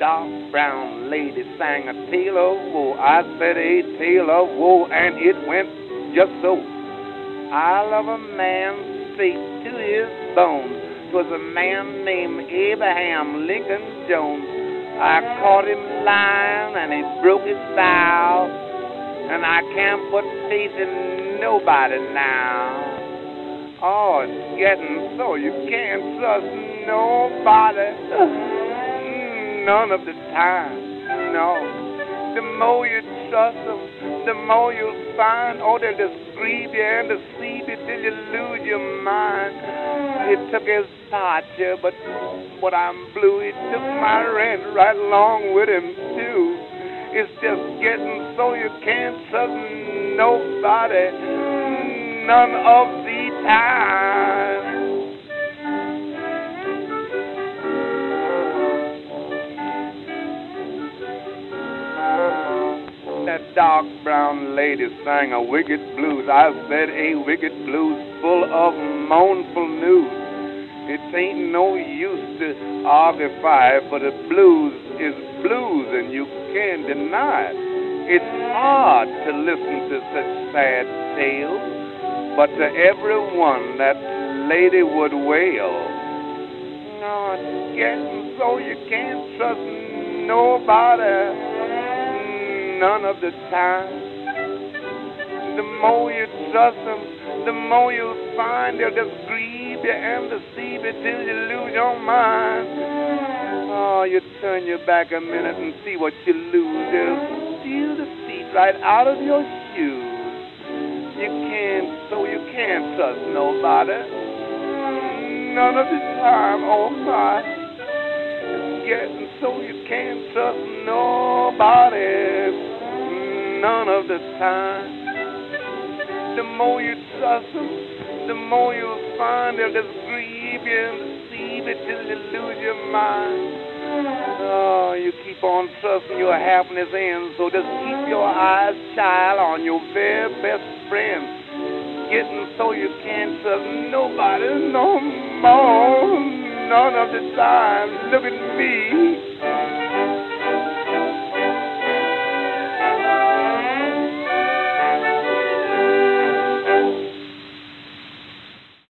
dark brown lady sang a tale of woe. I said a tale of woe, and it went just so. I love a man straight to his bones. 'Twas a man named Abraham Lincoln Jones. I caught him lying, and he broke his vow, and I can't put faith in nobody now. Oh, it's getting so you can't trust nobody. None of the time, no. The more you trust them, the more you'll find, oh, they'll just grieve you and deceive you till you lose your mind. He took his departure, but I'm blue. He took my rent right along with him, too. It's just getting so you can't trust nobody, none of the time. That dark brown lady sang a wicked blues. I said a wicked blues full of mournful news. It ain't no use to argify, for the blues is blues, and you can't deny it. It's hard to listen to such sad tales, but to everyone that lady would wail. No, it's getting so you can't trust nobody, none of the time. The more you trust them, the more you'll find they'll just grieve you and deceive you till you lose your mind. Oh, you turn your back a minute and see what you lose. They'll steal the feet right out of your shoes. You can't trust nobody, none of the time. Oh my, it's getting so you can't trust nobody, none of the time. The more you trust them, the more you'll find they'll just grieve you and deceive you till you lose your mind. Oh, you keep on trusting your happiness ends, so just keep your eyes, child, on your very best friend. Getting so you can't trust nobody no more, none of the time. Looking